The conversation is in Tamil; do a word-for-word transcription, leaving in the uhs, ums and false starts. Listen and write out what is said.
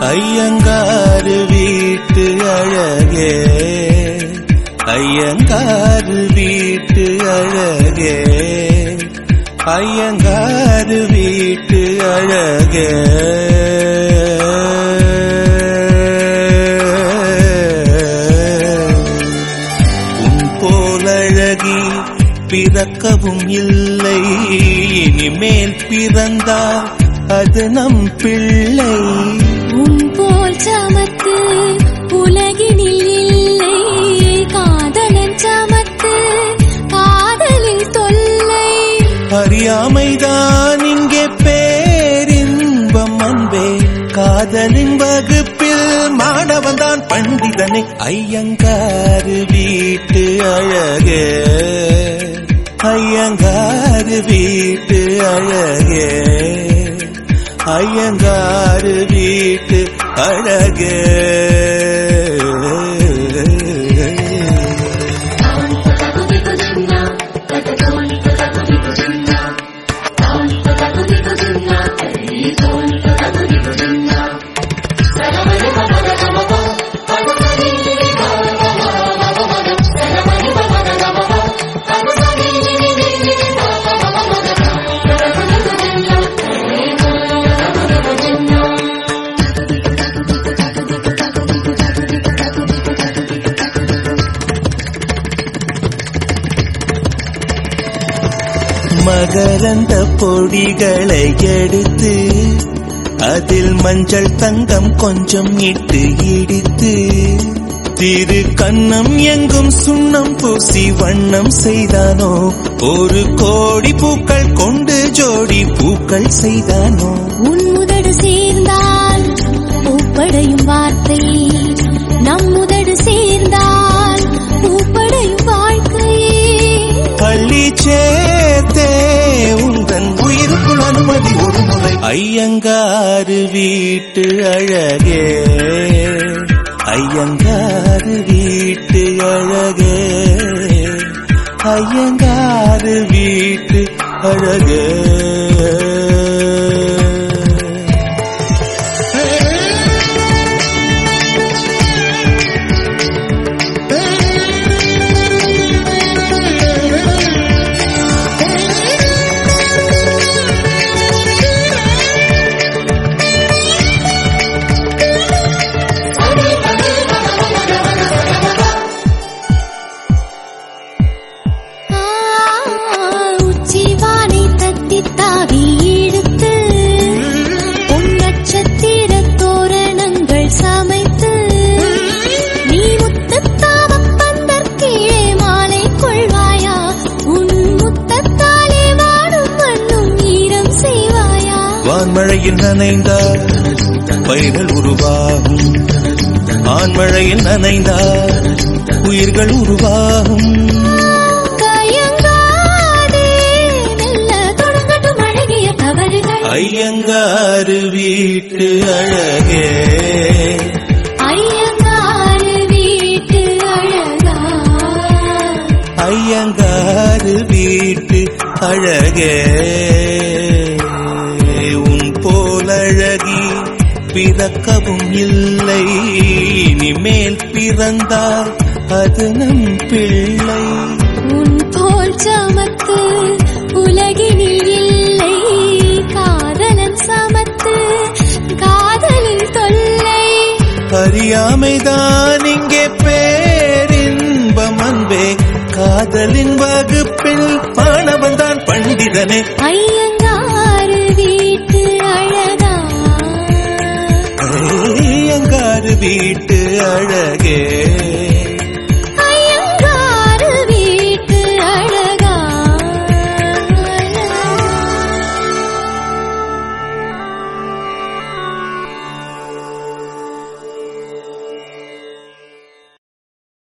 ஐயங்காறு வீட்டு அழகே, ஐயங்காறு வீட்டு அழகே, ஐயங்காறு வீட்டு அழகே. உன் போலழகி பிறக்கவும் இல்லை, இனிமேல் பிறந்தால் அது நம் பிள்ளை. உன் போல் சமத்து உலகினில் இல்லை, காதலன் சமத்து காதலில் தொல்லை. அறியாமைதான் இங்கே பேரின்பம் அன்பே, காதலின் வகுப்பில் மாணவன்தான் பண்டிதனை. ஐயங்காறு வீட்டு அழகே, ஐயங்காறு வீட்டு அழகே, ஐயங்காறு வீட்டு அழகே. மகரந்த பொடிகளை எடுத்து அதில் மஞ்சள் தங்கம் கொஞ்சம் இட்டு இடித்து, திரு கண்ணம் எங்கும் சுண்ணம் பூசி வண்ணம் செய்தானோ, ஒரு கோடி பூக்கள் கொண்டு ஜோடி பூக்கள் செய்தானோ. உன் முதடு சேர்ந்தால் பூப்படையும் வார்த்தை, நம் முதடு சேர்ந்தால் பூப்படையும் வாழ்க்கை. பள்ளி சேர்த்தே உந்தன் உயிருக்குள் அனுமதி ஒரு முறை. ஐயங்காறு வீட்டு அழகே, ஐயங்காறு வீட்டு அழகே, ஐயங்காறு வீட்டு அழகே. ஆண்மழையில் நனைந்தால் பயிர்கள் உருவாகும், ஆண்மழையில் நனைந்தால் உயிர்கள் உருவாகும். ஐயங்காறு வீட்டு அழகே, ஐயங்காறு வீட்டு அழகா, ஐயங்காறு வீட்டு அழகே. உன் போலழகி பிறக்கவும் இல்லை, இனிமேல் பிறந்தால் அது நம் பிள்ளை. உன் போல் சமத்து உலகினில் இல்லை, காதலன் சமத்து காதலில் தொல்லை. அறியாமைதான் இங்கே பேரின்பம் அன்பே, காதலின் வகுப்பில் மாணவன்தான் பண்டிதனே. ஐயங்காறு வீட்டு அழகா, ஐயங்காறு வீட்டு அழகே.